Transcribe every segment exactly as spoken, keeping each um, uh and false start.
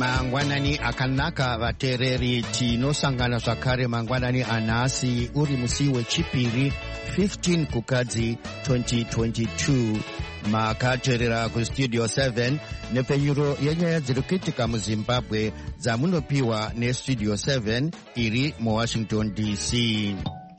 Mangwanani akanaka vatereri, tinosangana zvakare mangwanani anhasi uri musi wechipiri fifteen kukadzi twenty twenty-two. Makateerera kustudio seven nepfenyuro yenyaya dziri kuitika muZimbabwe dzamunopiwa nestudio seven iri muWashington D C.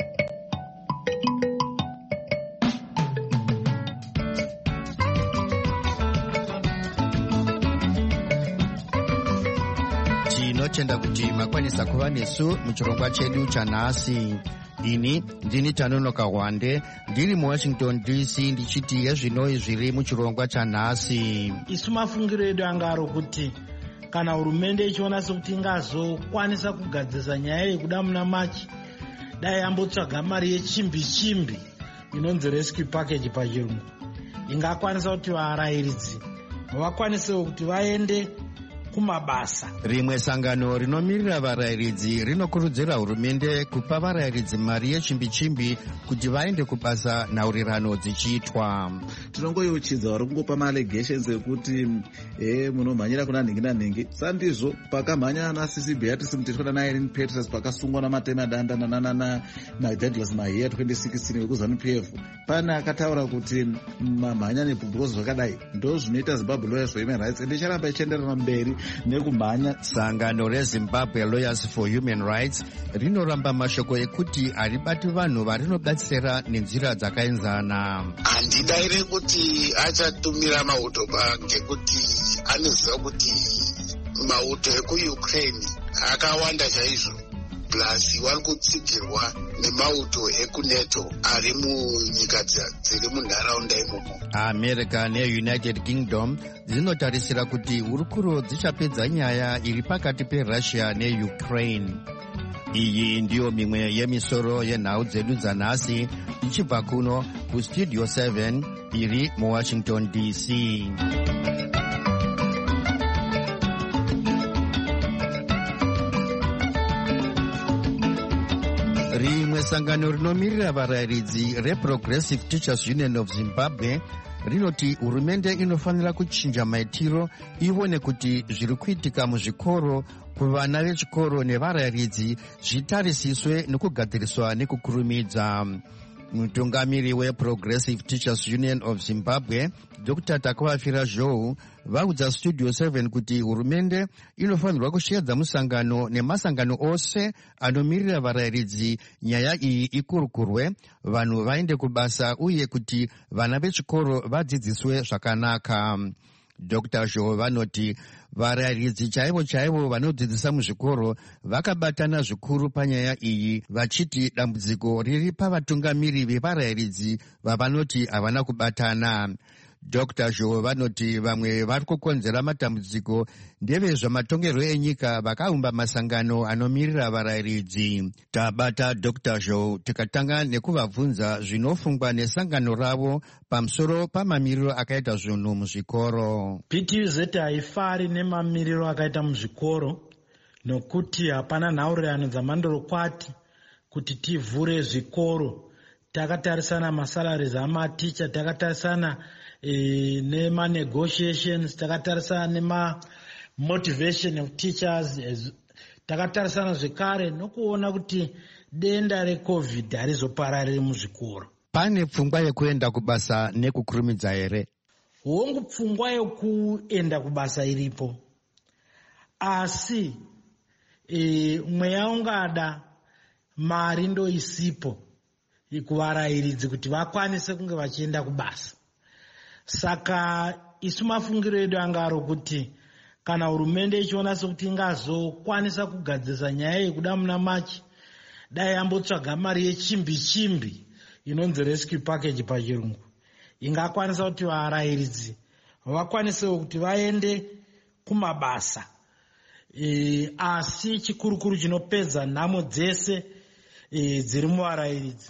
Tinotenda kuti makwanisa kuva nesu muchirongwa chedu chanhasi. Ini ndini Tanonoka Hwande ndiri muWashington D C ndichiti yezvinoi zviri muchirongwa chanhasi. Isu mafungiro edu anga ari kuti kana hurumende ichiona sekuti ingazokwanisa kugadzirisa nyaya yekuda muna Machi, dai ambotsvaga mari yechimbi chimbi inonzi rescue package pachirungu, ingakwanisa kuti varayiridzi vakwanisewo kuti vaende kumabasa. Rimwe sangano rinomirira varayiridzi rinokurudzira hurumende kupa varayiridzi mari yechimbi-chimbi kuti vaende kubasa nhaurirano dzichiitwa. Tinongoyeuchidza vari kungopa maalegations ekuti eh munomhanyira kuna nhingi nanhingi. Sandizvo pakamhanya ana C C Beatrice Mutethwa na Irene Peters pakasungwa namatema danda na Douglas Mahiya twenty sixteen wekuzanu P F. Pana akataura kuti mamhanya nepubrozi zvakadai ndo zvinoita Zimbabwe Lawyers for Human Rights ende icharamba ichienderera mberi nekumhanya. Sangano reZimbabwe Lawyers for Human Rights rinoramba mashoko ekuti haribati vanhu varinobatsira nenzira dzakaenzana. Handidaire kuti achatumira mauto ngekuti anoziva kuti mauto ekuUkraine akawanda chaizvo, plus vari kutsigirwa nemauto ekuNATO ari munyika dziri munharaunda imomo. America neUnited Kingdom dzinotarisira kuti hurukuro dzichapedza nyaya iri pakati peRussia neUkraine. Iyi ndiyo mimwe yemisoro yenhau dzedu dzanhasi ichibva kuno kustudio seven iri muWashington D C. Rimwe sangano rinomirira varayiridzi reProgressive Teachers Union of Zimbabwe rinoti hurumende inofanira kuchinja maitiro ione kuti zviri kuitika muzvikoro kuvana vechikoro nevarayiridzi zvitarisiswe nekugadziriswa nekukurumidza. Mutungamiri weProgressive Teachers Union of Zimbabwe Doctor Takwafira Zhou vaudza Studio seven kuti hurumende inofanirwa kushedza musangano nemasangano ose anomirira varayiridzi nyaya iyi ikurukurwe, vanhu vaende kubasa uye kuti vana vechikoro vadzidziswe zvakanaka. Doctor Zhou vanoti varayiridzi chaivo chaivo vanodzidzisa muzvikoro vakabatana zvikuru panyaya iyi, vachiti dambudziko riri pavatungamiri vevarayiridzi vavanoti havana kubatana. Doctor Zhou vanoti vamwe vari kukonzera matambudziko ndevezvamatongerwo enyika vakaumba masangano anomirira varayiridzi. Tabata Doctor Zhou tikatanga nekuvabvunza zvinofungwa nesangano ravo pamusoro pamamiriro akaita zvinhu muzvikoro. P T U Z haifari nemamiriro akaita muzvikoro nokuti hapana nhaurirano dzamandorokwati kuti tivhure zvikoro. Takatarisana masalaries amaticha, takatarisana E, nema negotiations, takatarisana nema motivation of teachers, takatarisana zvekare nokuona kuti denda reCovid harizoparariri muzvikoro. Pane pfungwa yekuenda kubasa nekukurumidza here? Hongu pfungwa yekuenda kubasa iripo, asi e, mweya ungada mari ndo isipo kuvarayiridzi kuti vakwanise kunge vachienda kubasa. Saka isu mafungiro edu anga ari kuti kana hurumende ichiona sekuti ingazokwanisa kugadzirisa nyaya yekuda muna Machi, dai ambotsvaga mari yechimbi chimbi inonzi rescue package pachirungu, ingakwanisa kuti varayiridzi vakwanisewo kuti vaende kumabasa. E, asi chikurukuru chinopedza nhamo dzese e, dziri muvarayiridzi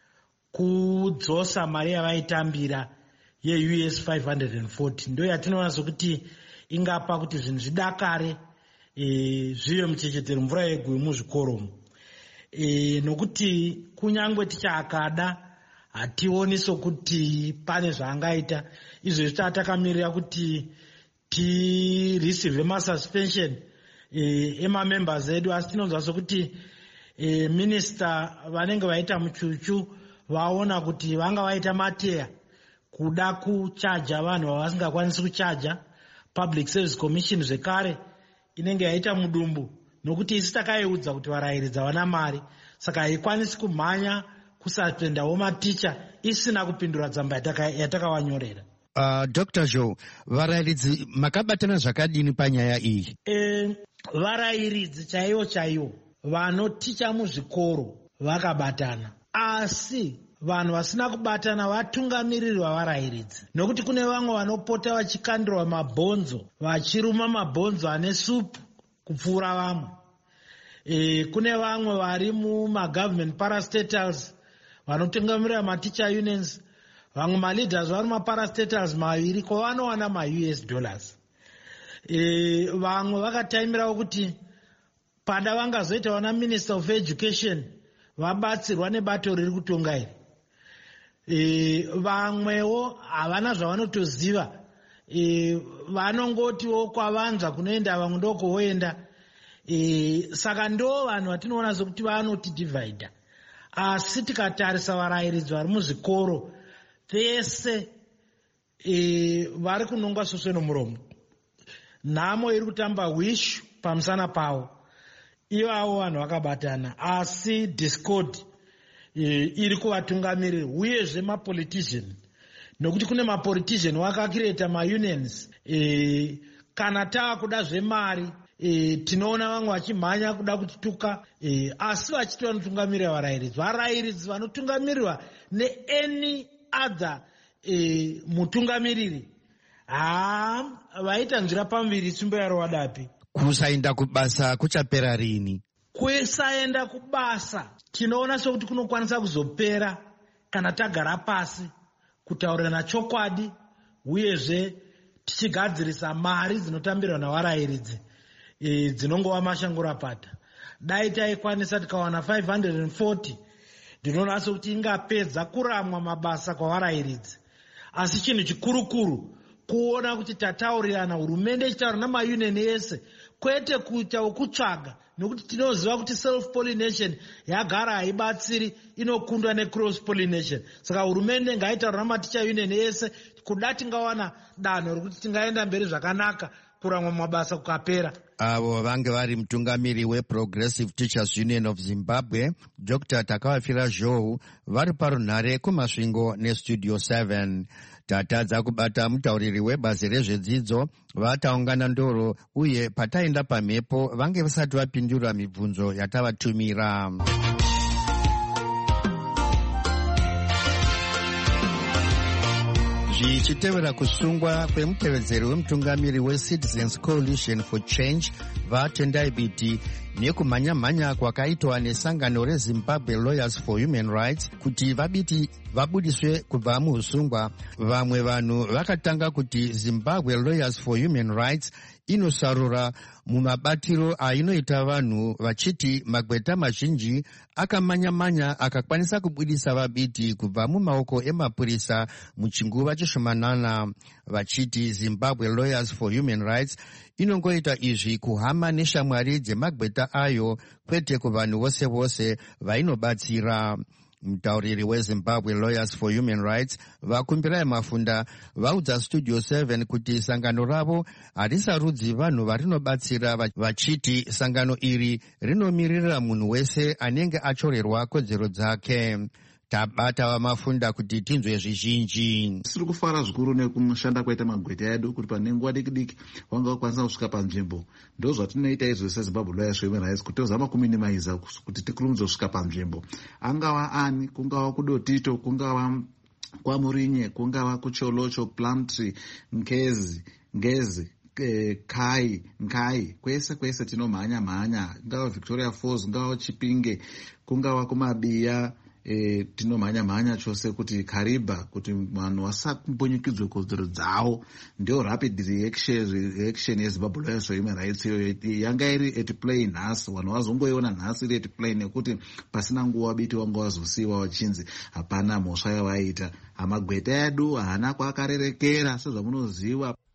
kudzosa mari yavaitambira ye-U S five hundred forty ndo yatinoona sokuti ingapa kuti zvinhu zvidakare e, zvive muchechetero mvura yegwe muzvikoro. E, nokuti kunyangwe tichakada hationi sokuti pane zvaangaita. Izvezvi tatakamirira kuti tireceive masuspension eh, emamembers edu, asi tinonzwa sokuti eh, minister vanenge vaita muchuchu vaona kuti vanga vaita mateya kuda kuchaja vanhu vavasingakwanisi kuchaja. Public Service Commission zvekare inenge yaita mudumbu nokuti isi takaiudza kuti varayiridzi havana mari, saka haikwanisi kumhanya kusaprendawo maticha isina kupindura tsamba yatakavanyorera. Uh, Doctor Joe, varayiridzi makabatana zvakadini panyaya iyi? E, varayiridzi chaivo chaivo vanoticha muzvikoro vakabatana, asi vanhu vasina kubatana vatungamiriri vavarayiridzi, nokuti kune vamwe vanopota vachikandirwa mabhonzo, vachiruma mabhonzo ane supu kupfuura vamwe. E, kune vamwe vari mumagovernment parastatals vanotungamirira maticha unions, vamwe maleaders vari maparastatals maviri kwavanowana ma-U S dollars. E, vamwe vakataimirawo kuti pada vangazoita vana minister of education vabatsirwa nebato riri kutonga iri. E, vamwewo havana zvavanotoziva, e, vanongotiwo kwavanza kunoenda vamwe ndoko voenda. E, saka ndo vanhu vatinoona sokuti vanotidivhaidha. Asi tikatarisa varayiridzi vari muzvikoro vese e, vari kunongwa soswe nomuromo. Nhamo iri kutamba wish pamusana pavo, ivavo vanhu vakabatana, asi discord e, iri kuvatungamirira, uyezve mapolitician, nokuti kune mapolitician vakakireta maunions. E, kana tava kuda zvemari e, tinoona vamwe vachimhanya kuda kutituka, e, asi vachiti vanotungamirira varayiridzi. Varayiridzi vanotungamirirwa neani other e, mutungamiriri haa vaita nzira pambiri tsumbo yaro wadapi. Kusaenda kubasa kuchapera rini? Kusaenda kubasa tinoona sokuti kunokwanisa kuzopera kana tagara pasi kutaurirana chokwadi, uyezve tichigadzirisa mari dzinotambirwa navarayiridzi e, dzinongova mashangurapata. Dai taikwanisa tikawana five hundred forty, ndinoona sokuti ingapedza kuramwa mabasa kwavarayiridzi. Asi chinhu chikurukuru kuona kuti tataurirana, hurumende ichitaura namaunion ese, kwete kuita wokutsvaga, nokuti tinoziva kuti self pollination yagara haibatsiri, inokundwa necross pollination. Saka hurumende ngaitaura namaticha union ese kuda tingawana danho rokuti tingaenda mberi zvakanaka, kuramwa mabasa kukapera. Avo vange vari mutungamiri weProgressive Teachers Union of Zimbabwe, Doctor Takavafira Joe, vari parunhare kumasvingo nestudio seven. Tatadza kubata mutauriri webazi rezvedzidzo, vataungana ndoro, uye pataenda pamhepo vange vasati vapindura mibvunzo yatavatumira. Zvichitevera kusungwa kwemutevedzeri wemutungamiri weCitizens Coalition for Change vatendai biti nekumhanya-mhanya kwakaitwa nesangano reZimbabwe Lawyers for Human Rights kuti vabiti vabudiswe kubva muusungwa. Vamwe vanhu vakatanga kuti Zimbabwe Lawyers for Human Rights inosarura mumabatiro ainoita vanhu, vachiti magweta mazhinji akamhanya-mhanya akakwanisa kubudisa vabiti kubva mumaoko emapurisa muchinguva chishomanana. Vachiti Zimbabwe Lawyers for Human Rights inongoita izvi kuhama neshamwari dzemagweta ayo, kwete kuvanhu vose vose vainobatsira. Mutauriri weZimbabwe Lawyers for Human Rights vakumbirai mafunda vaudza studio seven kuti sangano ravo harisarudzi vanhu varinobatsira, vachiti sangano iri rinomirira munhu wese anenge achorerwa kodzero dzake. Tabata vamafunda kuti tinzwe zvizhinji. Tiri kufara zvikuru nekushanda kwaita magweta edu kuti pane nguva diki diki vanga vakwanisa kusvika panzvimbo. Ndo zvatinoita izvo seZimbabwe Lawyers for Human Rights, kuti tozama kuminimiza kuti tikurumidze kusvika panzvimbo. Angava ani, kungava kudotito, kungava kwamurinye, kungava kucholocho, Plumtree, Ngezi, Ngezi, Kai, Nkai, kwese kwese tinomhanya mhanya, kungava Victoria Falls, kungava Chipinge, kungava kumabiya. E, tinomhanya mhanya chose kuti Kariba, kuti vanhu vasakumbunyikidzwe kodzero dzavo. Ndio rapid reaction reaction yeZimbabwe Lawyers for Human Rights yanga iri at play nhasi, vanhu vazongoiona nhasi iri at play, nekuti pasina nguva biti vanga vazosiyiwa vachinzi hapana mhosva yavaita. Amagweta edu haana kwaakarerekera sezvamunoziva.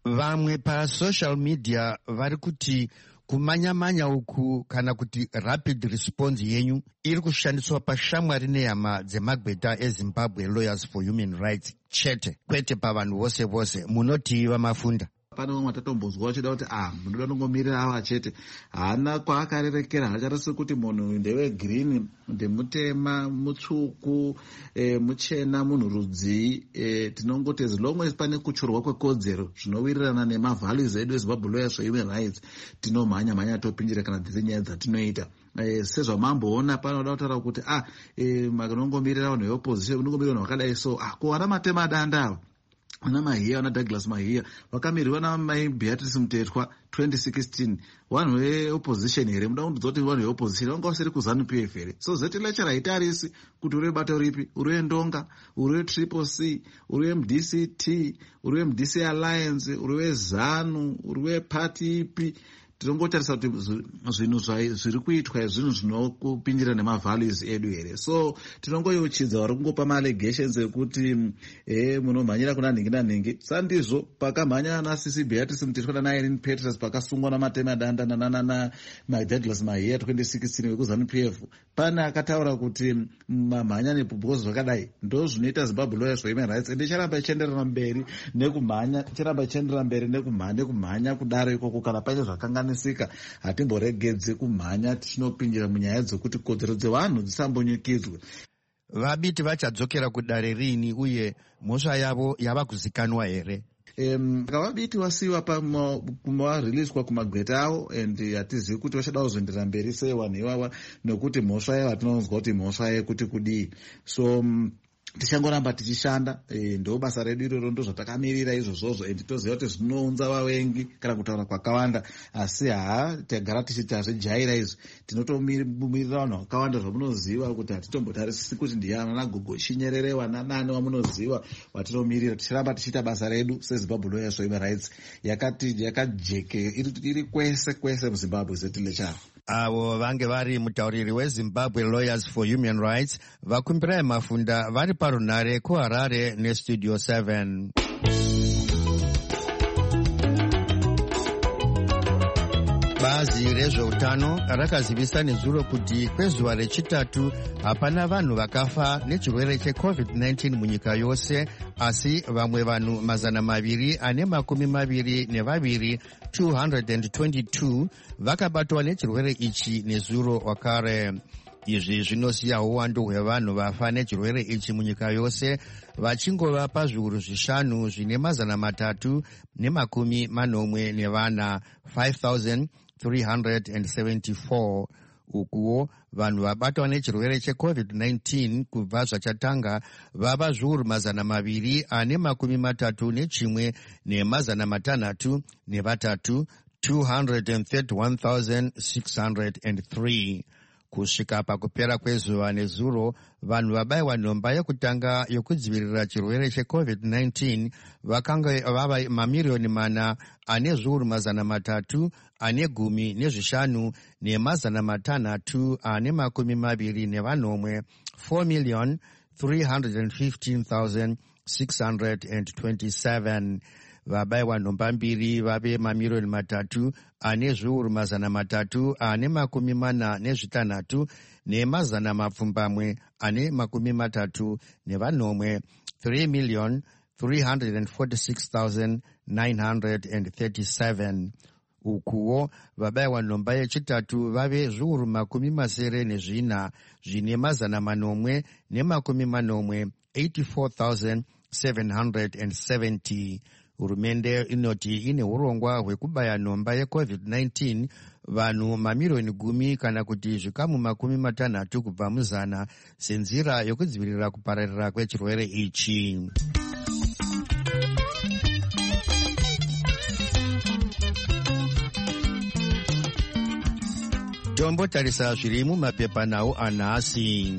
vamwe pasocial media vari kuti kumanya-manya uku kana kuti rapid response yenyu iri kushandiswa pashamwari nehama dzemagweta ezimbabwe lawyers for human rights chete, kwete pavanhu vose vose. Munoti vamafunda? Pane umwe atatombonzwa uchida kuti ah munoda kungomirira ava chete, haana kwaakarerekera. Hacharasi kuti munhu ndewegirini, ndemutema, mutsvuku, e, muchena, munhu rudzii, e, tinongoti as long as pane kuchorwa kwekodzero zvinowirirana nemavalues edu ezimbabwe lawyers for human rights, tinomhanya mhanya topinjira kana dziri nyaya dzatinoita. Eh, sezvamamboona panoda kutaura kuti ah eh, makanongomirira vanhu veopposition, unongomirira vanhu vakadai so ah kuwana matema danda ava ana Mahiya, ana Douglas Mahiya vakamirwa namai Beatrice Mutetwa twenty sixteen. Vanhu veopposition here, muda kundidzoti vanhu veopposition vanga vasiri kuzanu P F here. So zeti lecture haitarisi kuti uri bato ripi, uri Ndonga, uri Triple C, uri M D C T, uri M D C Alliance, uri ZANU, uri party ipi. Tinongotarisa kuti zvinhu zviri kuitwa zvinhu zvinokupinjira nemavalues edu here. So tinongoyeuchidza vari kungopa maallegations ekuti eh munomhanyira kuna nhingi nanhingi. Sandizvo pakamhanya ana C C Beatrice Mutetwa nana Irene Peters pakasungwa namatema danda nana Douglas Mahiya twenty sixteen vekuzanu P F, pane akataura kuti mamhanya nepubhozo zvakadai ndo zvinoita Zimbabwe Lawyers for Human Rights, ende icharamba ichienderera mberi nekumhanya, icharamba ichienderera mberi nekumhanya kumhanya kudaro ikoko kana paine zvakangana sika hatimboregedzi kumhanya tichinopinjira munyaya dzokuti kodzero dzevanhu dzisambonyikidzwe. Vabiti vachadzokera kudare rini uye mhosva yavo yava kuzikanwa here? Um, vabiti wasiwa kumariliswa kumagweta avo and hatizivi kuti vachada kuzoendera mberi sei vanhu ivava, nokuti mhosva yavo hatinonzwa kuti mhosva yekuti kudii. So um, tichangoramba tichishanda, e, ndo basa redu iroro ndo zvatakamirira izvozvozvo, and toziva kuti zvinounza vavengi kana kutaura kwakawanda, asi haa tagara tichiti hazvijaira izvi. Tinotomirira vanhu vakawanda zvamunoziva kuti hatitombotarisisi kuti ndiana Gogo Chinyerere wananani wamunoziva watinomirira. Tichiramba tichiita basa redu seZimbabwe Lawyers for Human Rights yakati yakajeke iri, iri kwese kwese muZimbabwe zetilecharo. Avo vange vari mutauriri weZimbabwe Lawyers for Human Rights vakumbirai Mafunda vari parunare kuHarare nestudio seven. Bazi rezveutano rakazivisa nezuro kuti kwezuva rechitatu hapana vanhu vakafa nechirwere checovid nineteen munyika yose, asi vamwe vanhu mazana maviri ane makumi maviri nevaviri two hundred twenty-two vakabatwa nechirwere ichi nezuro wakare. Izvi zvinosiya uwandu hwevanhu vafa nechirwere ichi munyika yose vachingova pazviuru zvishanu zvine mazana matatu nemakumi manomwe nevana five thousand three hundred seventy-four. Ukuwo vanhu vabatwa nechirwere checovid nineteen kubva zvachatanga vava zviuru mazana maviri ane makumi matatu nechimwe nemazana matanhatu nevatatu two hundred thirty-one thousand six hundred three. Kusvika pakupera kwezuva nezuro, vanhu vabayiwa nhomba yekutanga yokudzivirira chirwere checovid nineteen vakanga vava mamiriyoni mana ane zviuru mazana matatu ane gumi nezvishanu nemazana matanhatu ane makumi maviri nevanomwe four million three hundred fifteen thousand six hundred twenty-seven. Vabayiwa nhomba mbiri vave mamiriyoni matatu ane zviuru mazana matatu ane makumi mana nezvitanhatu nemazana mapfumbamwe ane makumi matatu nevanomwe three million three hundred forty-six thousand nine hundred thirty-seven. Ukuwo vabayiwa nhomba yechitatu vave zviuru makumi masere nezvina zvine mazana manomwe nemakumi manomwe eighty-four thousand seven hundred seventy. Hurumende inoti ine urongwa hwekubaya nhomba yecovid nineteen vanhu mamiriyoni gumi kana kuti zvikamu makumi matanhatu kubva muzana senzira yokudzivirira kupararira kwechirwere ichi. Tombotarisa zviri mumapepanhau anhasi.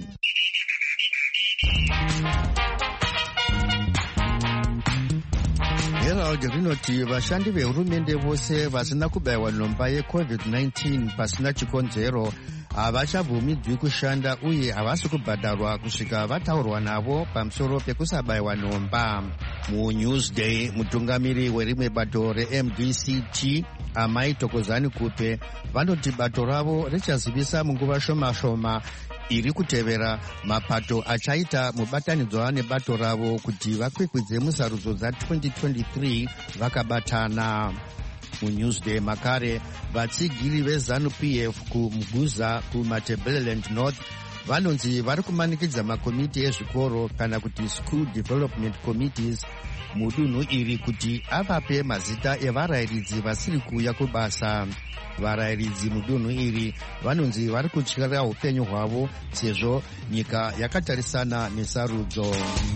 Herald rinoti vashandi vehurumende vose vasina kubayiwa nhomba yecovid nineteen pasina chikonzero havachabvumidzwi kushanda uye havasi kubhadharwa kusvika vataurwa navo pamusoro pekusabayiwa nhomba. MuNewsday, mutungamiri werimwe bato reM D C T Amai Tokozani Kupe vanoti bato ravo richazivisa munguva shoma shoma iri kutevera mapato achaita mubatanidzwa nebato ravo kuti vakwikwidze musarudzo dza-twenty twenty-three vakabatana. MuNewsday makare vatsigiri vezanu P F kuMguza kuMatabeleland North vanonzi vari kumanikidza makomiti ezvikoro kana kuti School Development Committees mudunhu iri kuti avape mazita evarayiridzi vasiri kuuya kubasa. Varayiridzi mudunhu iri vanonzi vari kutyira upenyu hwavo sezvo nyika yakatarisana nesarudzo.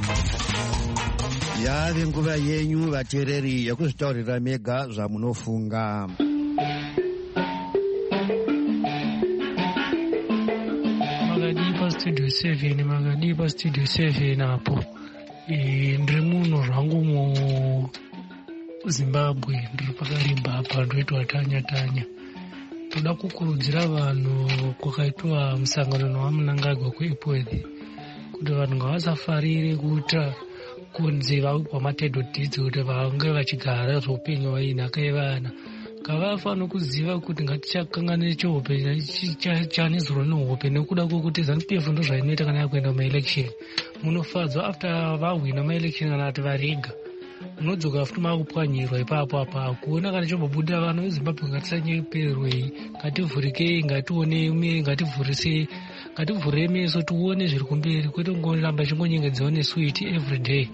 Yave nguva yenyu vateereri yekuzvitaurira mega zvamunofunga. Makadipa studio seven, makadipa studio seven apo. E, ndiri munhu zvangu mu Zimbabwe, ndiri pakarimba apa ndoitwa tanya tanya. Toda kukurudzira vanhu kwakaitwa musangano waMnangagwa kuEpworth kuti vanhu ngavasafarire kuita kunzi vaupa matedo deeds kuti vange vachigara zveupenyu vainhaka yevana. Ngavafanira kuziva kuti ngatichakanganire cheupenyu chanizorwa nehope nekuda kwokuti ZANU-P F ndo zvainoita kana yakuenda mumaelection. Munofadzwa after vahwina maelection kana kuti varega munodzoka futi makupwanyirwa ipapo apa kuona kana chombobuda vanhu veZimbabwe ngatisanyepererwei, ngativhurikei, ngatione uye ngativhurise ngativhurire meso tione zviri kumberi kwete kungoramba chingonyengedzewa neswiti every day.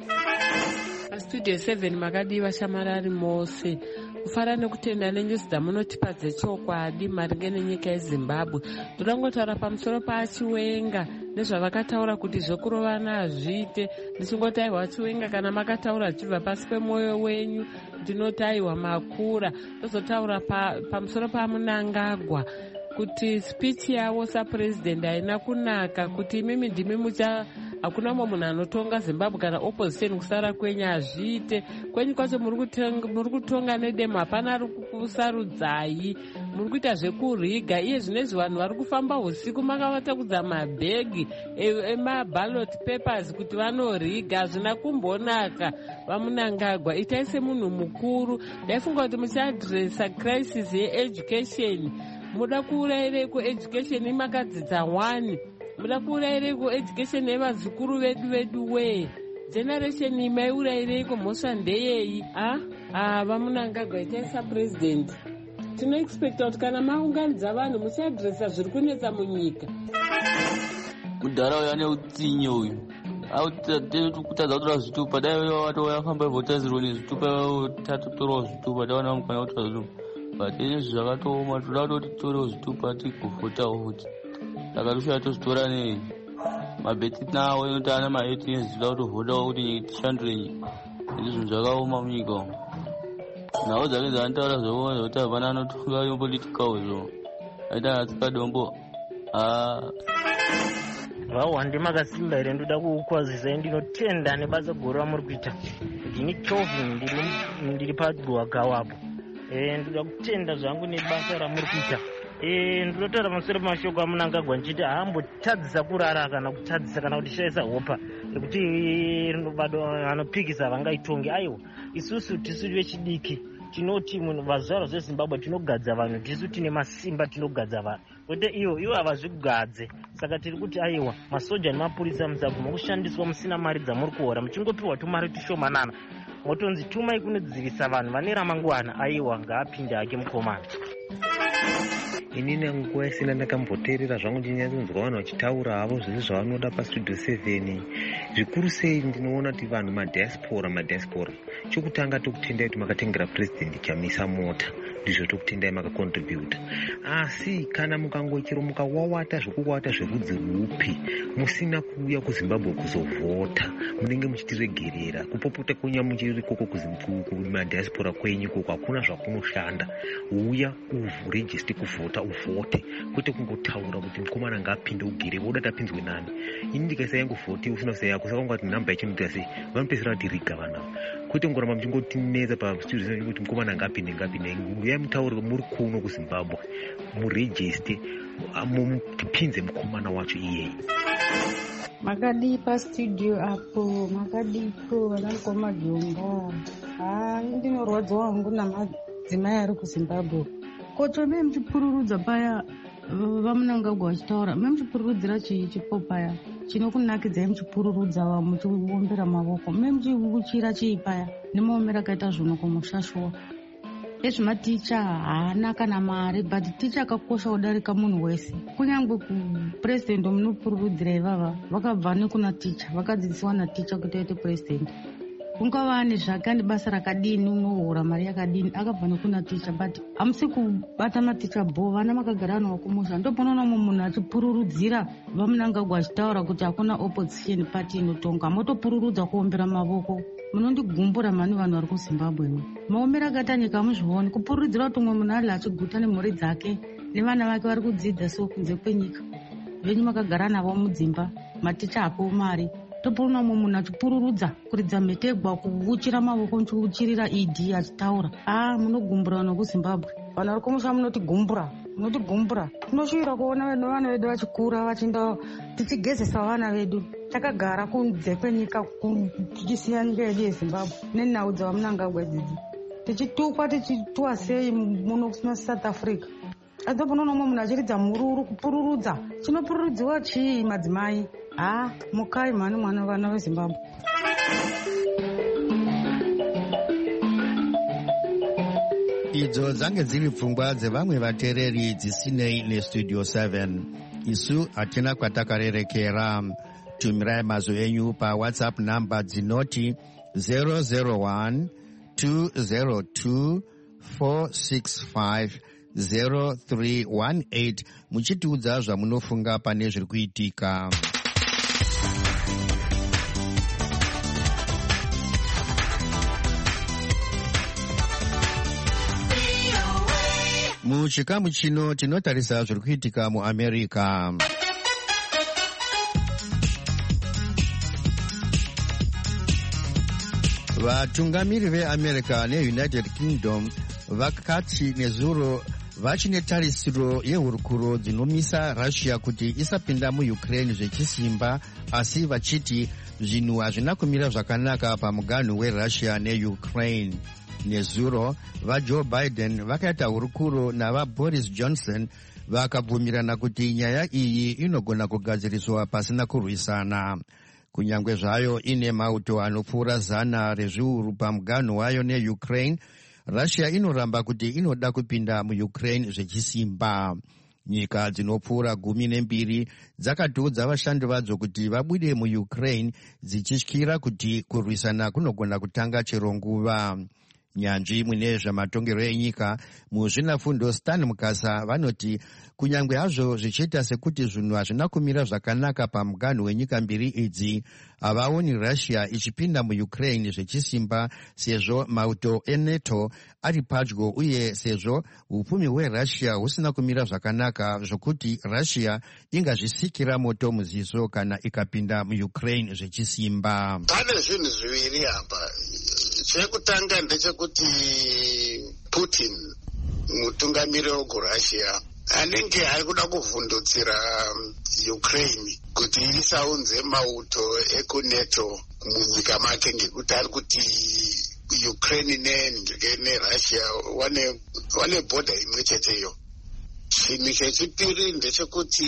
Studio seven makadiwa shamarari mose kufara nekutenda nenyusi dzamunotipa dzechokwadi maringe nenyika yeZimbabwe. Toda kungotaura pamusoro paChiwenga nezvavakataura kuti zvokurovana hazviite. Ndichingotaiwa Chiwenga kana makataura zvibva pasi pemwoyo wenyu ndinotaiwa makura. Tozotaura pa, pamusoro paMnangagwa kuti speech yavo sapresident haina kunaka, kuti imimi ndimi mucha hakuna mumwe munhu anotonga Zimbabwe kana opposition kusara kwenyu hazviite. Kwenyu kwacho muri kutonga nedemo, hapana ari kusarudzai, muri kuita zvekuriga. Iye zvinezvi vanhu vari kufamba usiku makavatakudza mabhegi emaballot papers kuti vanoriga. Hazvina kumbonaka. vaMnangagwa, itai semunhu mukuru. Ndaifunga kuti muchiadresa crisis yeeducation. Muda kuurayirei kueducation imakadzidza one, muda kuurayirei kueducation yevazukuru vedu vedu we generation imaiurayirei kumhosva ndeyei? Ah, ah, vaMnangagwa itai sapresident. Tinoexpecta kuti kana maunganidza vanhu muchiadresa zviri kunetsa munyika. Mudhara uyu ane utsinye uyu kutadza kutora zvitupa. Dai watofamba votazirwa nezvitupa tatotorawo zvitupa tawana mukana kutora zvitupa. But izvi zvakatooma, toda kuti titorewo zvitupa tiguvhotawo futi. Saka toshaya tozvitora nei mabheti nawo inoti ana ma-eighteen toda kutovhotawo kuti tishandure nyika. Izvi zvinhu zvakaoma munyika umu. Nhau dzake dzanotaura zvokuona zvokuti hapana anotonga yomboitikawo zvo aita atsikadombo. Vawa ndimakasimba here ndoda kukwazisai ndinotenda nebasa guru ramuri kuita. Ndini Chauvin ndiri paDuagawapo. Eh, ndoda kutenda zvangu nebasa ramuri kuita. Eh, ndinotaura pamusoro pemashoko aMnangagwa nchiti haambotadzisa kurara kana kutadzisa kana kuti shaisa hopa yekuti bado anopikisa vangaitonge. Aiwa, isusu tisu vechidiki tinoti munhu vazvaro zveZimbabwe tinogadza vanhu, tisu tine masimba tinogadza vanhu. Kwete iyo iwo havazvigadze. Saka tiri kuti aiwa, masoja nemapurisa musaguma kushandiswa musina mari dzamuri kuhora, muchingopiwa tumari tushomanana. Motonzi tumai kunodzivisa vanhu vane ramangwana. Aiwa, ngaapinde hake mukomana. Inini nguva isina ndakamboteerera zvangu ndinyatsonzwa vanhu vachitaura havo zvese zvavanoda pastudio seven. Zvikuru sei ndinoona kuti vanhu madiaspora madiaspora chokutanga tokutendai kuti makatengera president chamisa mota, ndizvo tokutendai makacontributa. Asi kana mukangochero mukawawata zvekuwata zverudzi rupi musina kuuya kuZimbabwe kuzovhota, munenge muchitiregerera kupopota kwenyu muchiri koko kumadiaspora kwenyu koko hakuna zvakunoshanda. Uya uregiste kuvhota uvhote, kwete kungotaura kuti mukomana ngaapinde ugere woda tapinzwe nani. Ini ndikaisa yangu vhoti usina kusaya kusaka ngati namba yachinoita sei vanopedzera kuti riga vanhu. kwete ngoramba muchingotinetsa pastudio kuti mukomana ngapinde ngapinde uyai mutaurire muri kuno kuzimbabwe murejiste tipinze mukomana wacho iyeye. Makadi pastudio apo makadipo vanangoma jomba haa ndinorwadziwa hangu namadzimai ari kuzimbabwe koto me muchipururudza paya vamunangagwa vachitaura me muchipururudzira chii chipo paya chinokunakidzai muchipururudza va muchiombera mavoko me muchiuchira chii paya nemuomera kaita zvono kumushashuwa ezvematicha haana kana mari but ticha akakosha kudarika munhu wese kunyange kupurezidendi munopururudzira ivava vakabva nekuna ticha vakadzidziswa naticha kuti aite purezidendi kungava nezvake ane basa rakadini unohora mari yakadini akabva nekuna ticha but hamusi kubata maticha bo vana makagara vanhu vakumusha ndoponaona mumwe munhu achipururudzira vamunangagwa achitaura kuti hakuna opposition party inotonga motopururudza kuombera mavoko munondigumbura mani vanhu vari kuzimbabwe maomero akaita nyika hamuzvioni kupururudzira kuti umwe munhu ali achiguta nemhuri dzake nevana vake vari kudzidza so kunze kwenyika venyu makagara navo mudzimba maticha hapo mari topoona umwe munhu achipururudza kuridza mhetegwa kuuchira mavoko muchiuchirira ed achitaura a munogumbura vanhu vekuzimbabwe vanhu vari kumusha munotigumbura munotigumbura tinoshuvira kuona vana vedu vachikura vachienda tichigezesa vana vedu takagara kunze kwenyika tichisiya nyika yedu yezimbabwe nenhau dzavamunangagwa dzidzi tichitukwa tichitwa sei muno south africa asi panoona umwe munhu achiridza mururu kupururudza chinopururudziwa chii madzimai ha mukai mhani mwana vana vezimbabwe. Idzo dzange dziri pfungwa dzevamwe vateereri dzisinei nestudio seven. Isu hatina kwatakarerekera. Tumirai mazwi enyu pawhatsapp namba dzinoti zero zero one two zero two four six five zero three one eight muchitiudza zvamunofunga pane zviri kuitika. Muchikamu chino tinotarisa zviri kuitika muAmerica. Vatungamiri veAmerica neUnited Kingdom vakati nezuro vachine tarisiro yehurukuro dzinomisa Russia kuti isapinda muUkraine zvechisimba, asi vachiti zvinhu hazvina kumira zvakanaka pamuganhu weRussia neUkraine. Nezuro vaJoe Biden vakaita hurukuro navaBoris Johnson vakabvumirana kuti nyaya iyi inogona kugadziriswa pasina kurwisana. Kunyange zvayo ine mauto anopfuura zana rezviuru pamuganhu wayo neUkraine, Russia inoramba kuti inoda kupinda muUkraine zvechisimba. Nyika dzinopfuura gumi nembiri dzakatiudza vashandi vadzo kuti vabude muUkraine dzichityira kuti kurwisana kunogona kutanga chero nguva. Nyanzvi mune zvamatongerwo enyika muzvinafundo Stan Mukasa vanoti kunyange hazvo zvichiita sekuti zvinhu hazvina kumira zvakanaka pamuganhu wenyika mbiri idzi, havaoni Russia ichipinda muUkraine zvechisimba sezvo mauto eNATO ari padyo uye sezvo upfumi hweRussia husina kumira zvakanaka zvokuti Russia ingazvisikira moto muziso kana ikapinda muUkraine zvechisimba. Pane zvinhu zviviri apa. Chekutanga ndechekuti Putin mutungamiri wekurussia anenge ari kuda kuvhundutsira Ukraine kuti isaunze mauto ekuNATO munyika make, ngekuti ari kuti Ukraine neRussia wane wane bhodha imwe cheteyo. Chinhu chechipiri ndechekuti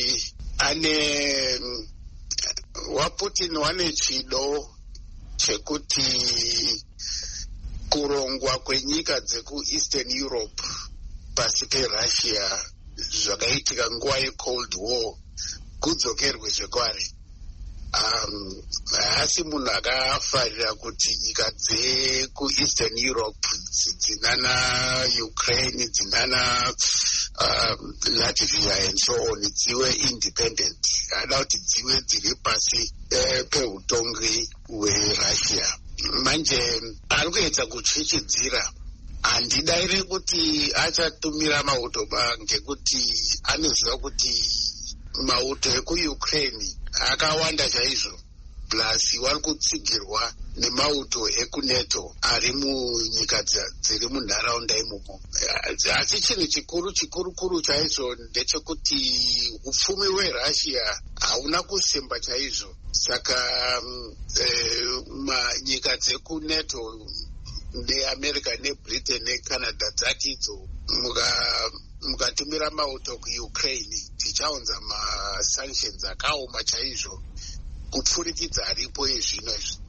ane waPutin wane chido chekuti kurongwa kwenyika dzekuEastern Europe pasi peRussia zvakaitika nguva yeCold War kudzokerwe zvekware. Um, asi munhu akafarira kuti nyika dzekuEastern Europe dzinana Ukraine dzinana um, Latvia and so on dziwe independent, hada kuti dziwe dziri pasi eh, peutongi hweRussia. Manje ari kuedza kuchichidzira. Handidairi kuti achatumira mauto ba ngekuti anoziva kuti mauto ekuUkraine akawanda chaizvo, plus vari kutsigirwa nemauto ekuneto ari munyika dziri munharaunda imomo. Asi chinhu chikuru chikuru kuru chaizvo ndechekuti upfumi hwerussia hauna kusimba chaizvo. Saka nyika dzekuneto neamerica nebritain necanada dzati idzo mukatumira mauto kuukraine tichaunza masanctions akaoma chaizvo kupfurikidza aripo ezvino izvi.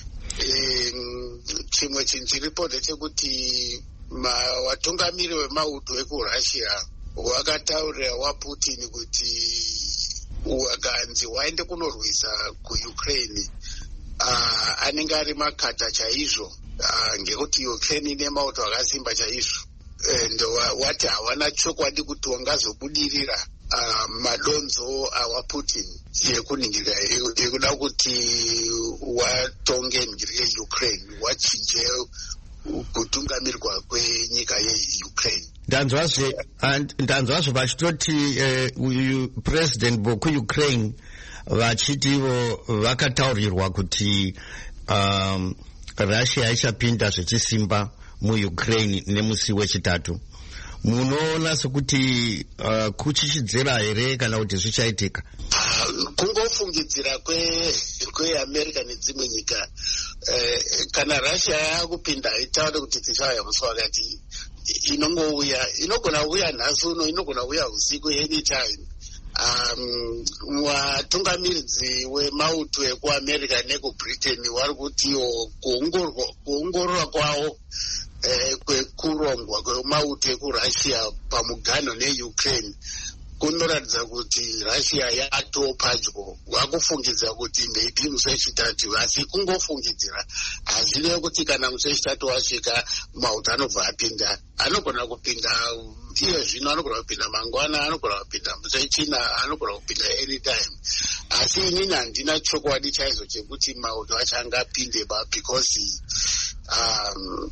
Chimwe chinhu chiripo ndechekuti watungamiri wemauto ekurussia wakataurira waputin kuti wakanzi waende kunorwisa kuukraine anenge ari makata chaizvo ngekuti Ukraine ine mauto akasimba chaizvo, and wati hawana chokwadi kuti wangazobudirira madonzo awaputin yekuningirira yekuda kuti watonge ningirira Ukraine wachinje kutungamirwa kwenyika yeUkraine. ndanzwazve ndanzwazve vachitoti uyu president wekuukraine vachitivo vakataurirwa kuti um, Russia ichapinda zvechisimba muUkraine nemusi wechitatu. Munoona sekuti uh, kuchichidzira here kana kuti zvichaitika? Uh, kungofungidzira kwe kweAmerica nedzimwe nyika. Uh, kana Russia yakupinda itaure kuti tichauya musi wakati inongouya inogona kuuya nhasi uno inogona kuuya usiku anytime. Um, watungamiridzi wemauto ekuamerica nekubritain vari kutiwo kuongororwa kwavo eh, kwekurongwa kwemauto ekurussia pamuganho neukraine kunoratidza kuti Russia yato padyo. Wakufungidza kuti maybe musi wechitatu, asi kungofungidzira. Hazvirevi kuti kana musi wechitatu wasvika mauto anobva apinda. Anogona kupinda iye zvino, anogona kupinda mangwana, anogona kupinda musi wechina, anogona kupinda anytime. Asi inini handina chokwadi chaizvo chekuti mauto acho angapinde ba because um,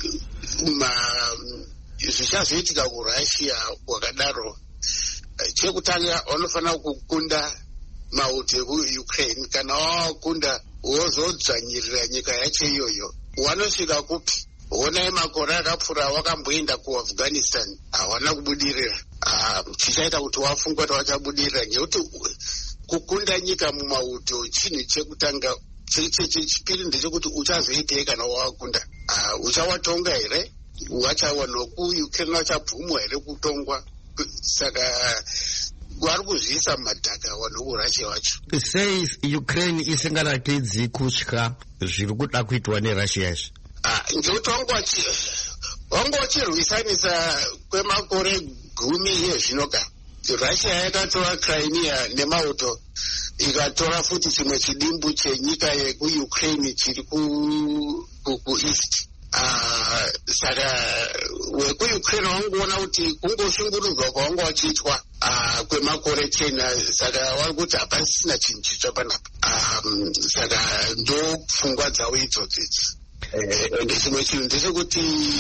zvichazoitika kuRussia wakadaro. Chekutanga wanofanira kukunda mauto ekuUkraine. Kana wawakunda wozodzvanyirira nyika yacho iyoyo. Wanosvika kupi? Honai makore akapfuura wakamboenda kuAfghanistan, hawana kubudirira. Chichaita kuti wafunga kuti wachabudirira ngekuti kukunda nyika mumauto chinhu chekutanga. Chechipiri ndechekuti uchazoitei kana wawakunda. Uchawatonga here? Wachawana kuUkraine wachabvumwa here kutongwa? Saka vari kuzviisa madhaka vanhu veRussia vacho. Sei Ukraine isingaratidzi kutya zviri kuda kuitwa neRussia izvi? Ngekuti wanga wachirwisanisa kwemakore gumi yezvinoga. Russia yakatora Crimea nemauto ikatora futi chimwe chidimbu chenyika yekuUkraine chiri kueast. Uh, saka wekuUkraine wangoona kuti kungoshungurudzwa kwawanga wachiitwa uh, kwemakore chena. Saka vari kuti hapasisina chinhu chitsva panapa. Um, saka ndo pfungwa dzavo idzodzo idzi. Ende chimwe chinhu ndechekuti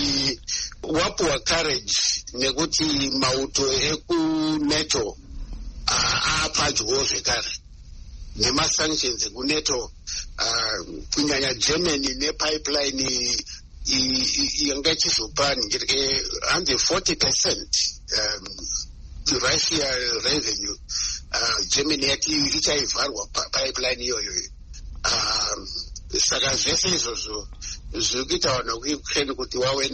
wapuwa courage nekuti mauto ekuneto uh, apadyo zvekare nemasanctions ekuneto, uh, kunyanya Germany nepipeline yanga ichizopa ningirike hanzi forty percent um, Russia revenue. Uh, Germany yati ichaivharwa pipeline iyoyo. Um, saka zvese izvozvo zviri kuita vanhu vekuUkraine kuti wave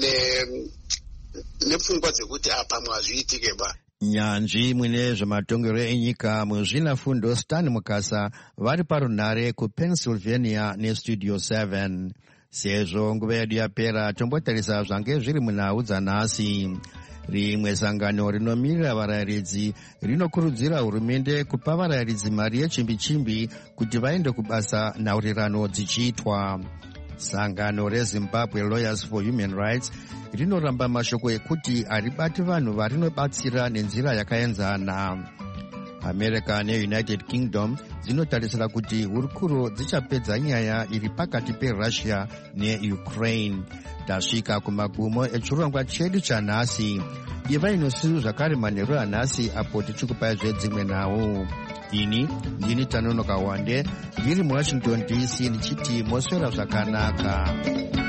nepfungwa dzekuti apamwe hazviitike ba. Nyanzvi mwine zvematongero enyika muzvinafundo Stan Mukasa vari parunhare kuPennsylvania nestudio seven. Sezvo nguva yedu yapera, tombotarisa zvange zviri munhau dzanhasi. Rimwe sangano rinomirira varayiridzi rinokurudzira hurumende kupa varayiridzi mari yechimbi-chimbi kuti vaende kubasa nhaurirano dzichiitwa. Sangano reZimbabwe Lawyers for Human Rights rinoramba mashoko ekuti haribati vanhu varinobatsira nenzira yakaenzana. America neunited kingdom dzinotarisira kuti hurukuro dzichapedza nyaya iri pakati perussia neukraine. Tasvika kumagumo echirongwa chedu chanhasi. Iva inosiru zvakare manheru anhasi apo tichikupai zvedzimwe nhau. Ini ndini Tanonoka Wande ndiri muWashington D C ndichiti moswera zvakanaka.